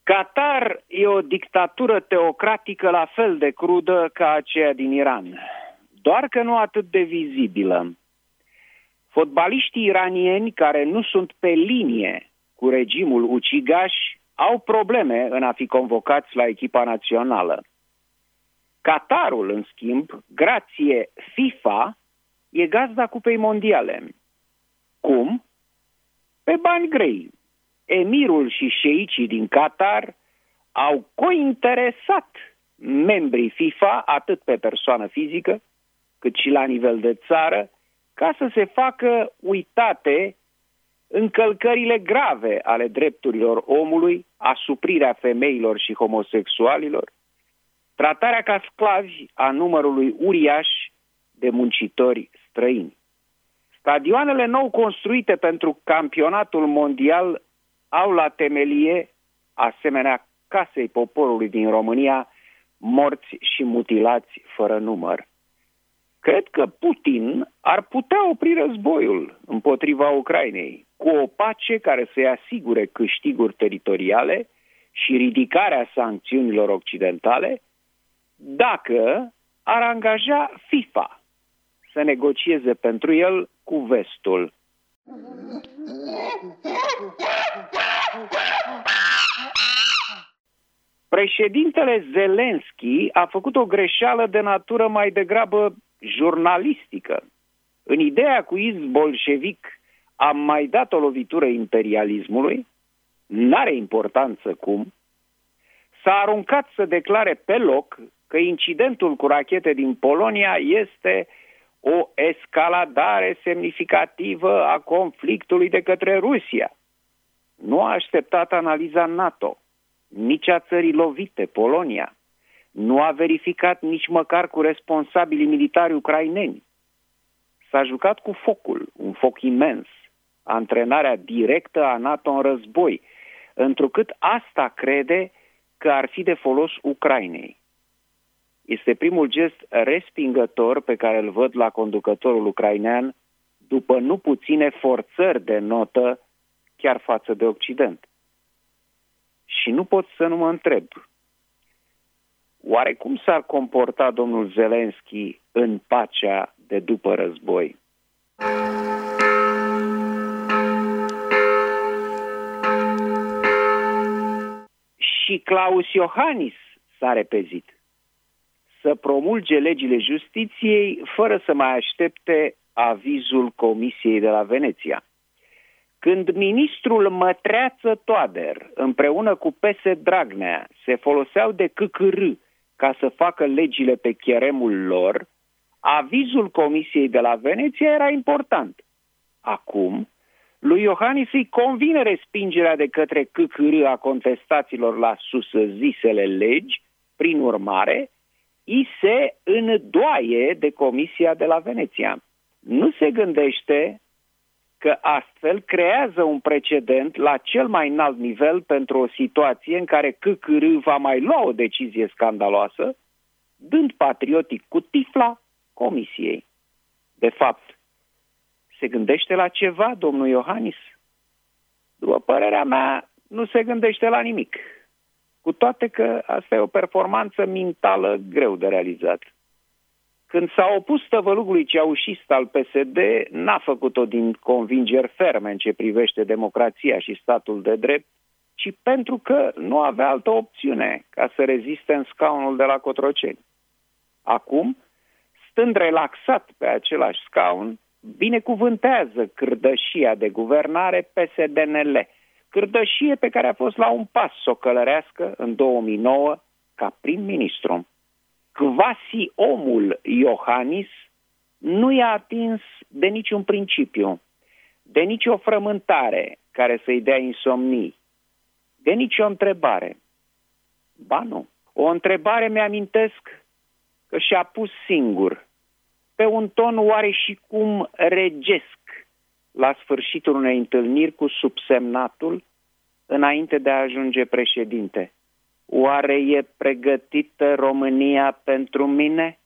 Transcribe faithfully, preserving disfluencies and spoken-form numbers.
Qatar e o dictatură teocratică la fel de crudă ca aceea din Iran, doar că nu atât de vizibilă. Fotbaliștii iranieni care nu sunt pe linie cu regimul ucigaș au probleme în a fi convocați la echipa națională. Qatarul, în schimb, grație FIFA, e gazda Cupei Mondiale. Cum? Pe bani grei. Emirul și șeicii din Qatar au cointeresat membrii FIFA, atât pe persoană fizică, cât și la nivel de țară, ca să se facă uitate încălcările grave ale drepturilor omului, asuprirea femeilor și homosexualilor, tratarea ca sclavi a numărului uriaș de muncitori străini. Stadioanele nou construite pentru campionatul mondial au la temelie, asemenea Casei Poporului din România, morți și mutilați fără număr. Cred că Putin ar putea opri războiul împotriva Ucrainei cu o pace care să-i asigure câștiguri teritoriale și ridicarea sancțiunilor occidentale, dacă ar angaja FIFA să negocieze pentru el cu vestul. Președintele Zelenski a făcut o greșeală de natură mai degrabă jurnalistică. În ideea cu izb bolșevic am mai dat o lovitură imperialismului, n-are importanță cum, s-a aruncat să declare pe loc că incidentul cu rachete din Polonia este o escaladare semnificativă a conflictului de către Rusia. Nu a așteptat analiza NATO, nici a țării lovite, Polonia. Nu a verificat nici măcar cu responsabilii militari ucraineni. S-a jucat cu focul, un foc imens, antrenarea directă a NATO în război, întrucât asta crede că ar fi de folos Ucrainei. Este primul gest respingător pe care îl văd la conducătorul ucrainean după nu puține forțări de notă chiar față de Occident. Și nu pot să nu mă întreb, oare cum s-ar comporta domnul Zelenski în pacea de după război? Și Klaus Iohannis s-a repezit să promulge legile justiției fără să mai aștepte avizul Comisiei de la Veneția. Când ministrul Mătreață Toader împreună cu P S Dragnea se foloseau de C C R ca să facă legile pe cheremul lor, avizul Comisiei de la Veneția era important. Acum, lui Iohannis îi convine respingerea de către C C R a contestațiilor la suszisele legi, prin urmare, i se îndoaie de Comisia de la Veneția. Nu se gândește că astfel creează un precedent la cel mai înalt nivel pentru o situație în care C C R va mai lua o decizie scandaloasă, dând patriotic cu tifla Comisiei. De fapt, se gândește la ceva, domnul Iohannis? După părerea mea, nu se gândește la nimic. Cu toate că asta e o performanță mentală greu de realizat. Când s-a opus tăvălugului ceaușist al P S D, n-a făcut-o din convingeri ferme în ce privește democrația și statul de drept, ci pentru că nu avea altă opțiune ca să reziste în scaunul de la Cotroceni. Acum, stând relaxat pe același scaun, binecuvântează cârdășia de guvernare P S D N L, cârdășie pe care a fost la un pas să o călărească în două mii nouă ca prim-ministru. Quasi-omul Iohannis nu i-a atins de niciun principiu, de nicio frământare care să-i dea insomnii, de nicio întrebare. Ba nu, o întrebare mi-amintesc că și-a pus singur, pe un ton oare și cum regesc, la sfârșitul unei întâlniri cu subsemnatul, înainte de a ajunge președinte. Oare e pregătită România pentru mine?